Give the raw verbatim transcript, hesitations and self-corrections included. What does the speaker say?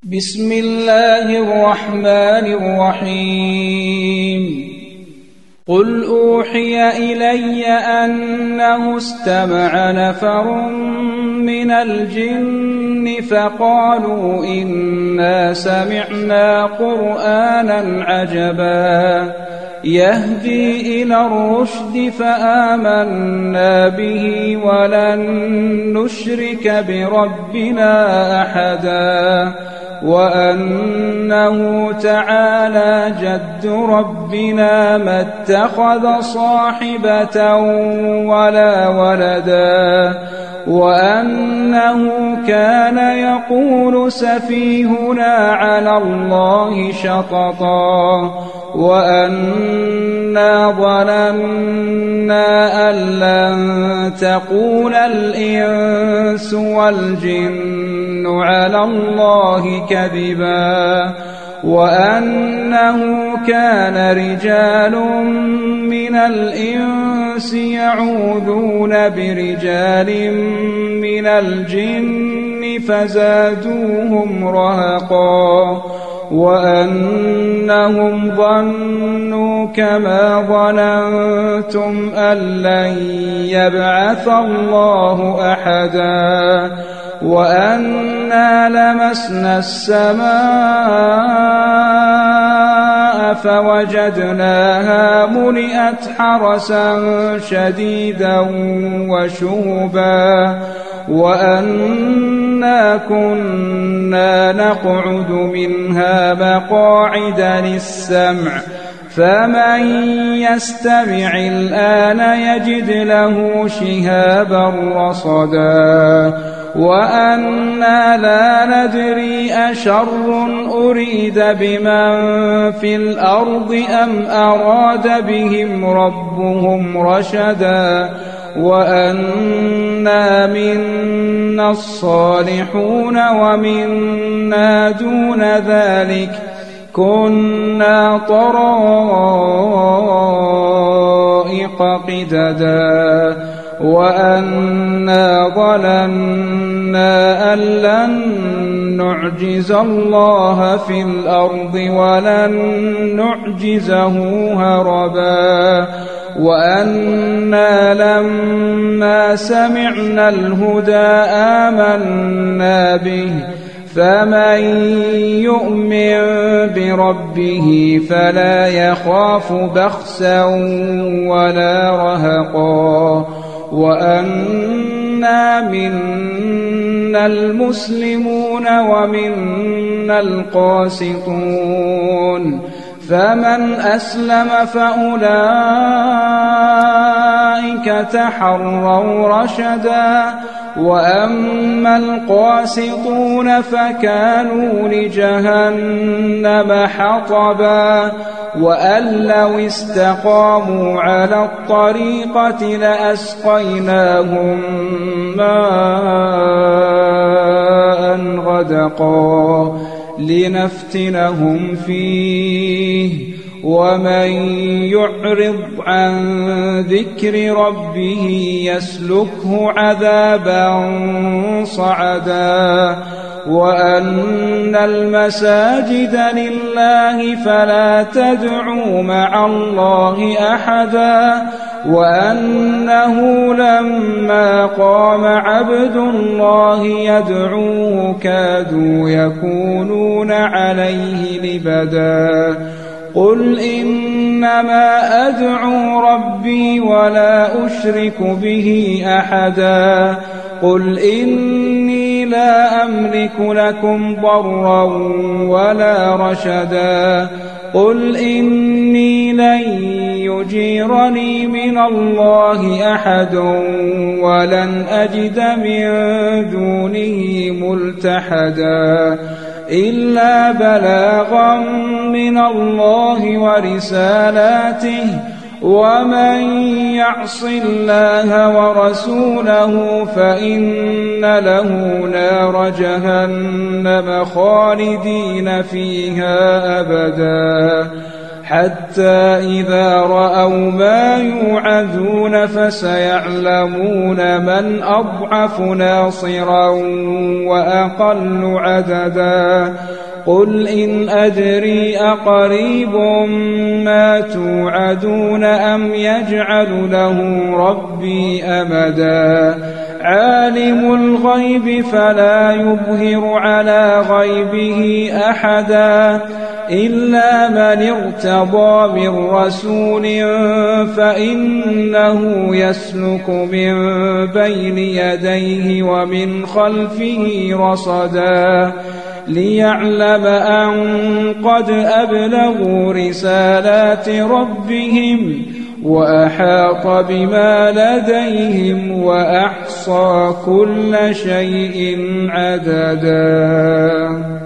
بسم الله الرحمن الرحيم قل أوحي إلي أنه استمع نفر من الجن فقالوا إنا سمعنا قرآنا عجبا يهدي إلى الرشد فآمنا به ولن نشرك بربنا أحدا وأنه تعالى جد ربنا ما اتخذ صاحبة ولا ولدا وأنه كان يقول سفيهنا على الله شططا وأنا ظننا أن لن تقول الإنس والجن على الله كذبا وأنه كان رجال من الإنس يعوذون برجال من الجن فزادوهم رهقا وأنهم ظنوا كما ظننتم أن لن يبعث الله أحدا وأنا لمسنا السماء فوجدناها ملئت حرسا شديدا وشهبا وأنا كنا نقعد منها مقاعد للسمع فمن يستمع الآن يجد له شهابا رصدا وأنا لا ندري أشر أريد بمن في الأرض أم أراد بهم ربهم رشدا وأنا منا الصالحون ومنا دون ذلك كنا طرائق قددا وأنا ظننا أن لن نعجز الله في الأرض ولن نعجزه هربا وأنا لما سمعنا الهدى آمنا به فمن يؤمن بربه فلا يخاف بخسا ولا رهقا وأنا منا المسلمون ومنا القاسطون فمن أسلم فأولئك تحروا رشدا وأما القاسطون فكانوا لجهنم حطبا وأن لو استقاموا على الطريقة لأسقيناهم ماء غدقا لنفتنهم فيه ومن يعرض عن ذكر ربه يسلكه عذابا صعدا وأن المساجد لله فلا تدعوا مع الله أحدا وأنه لما قام عبد الله يدعوه كادوا يكونون عليه لبدا قل إنما أدعو ربي ولا أشرك به أحدا قل إني لا أملك لكم ضرا ولا رشدا قل إني لن يجيرني من الله أحد ولن أجد من دونه ملتحدا إلا بلاغا من الله ورسالاته ومن يعص الله ورسوله فإن له نار جهنم خالدين فيها أبدا حتى إذا رأوا ما يوعدون فسيعلمون من أضعف ناصرا وأقل عددا قل إن أدري أقريب ما توعدون أم يجعل له ربي أمدا عالم الغيب فلا يظهر على غيبه أحدا إلا من ارتضى من رسول فإنه يسلك من بين يديه ومن خلفه رصدا ليعلم أن قد أبلغوا رسالات ربهم وأحاط بما لديهم وأحصى كل شيء عددا.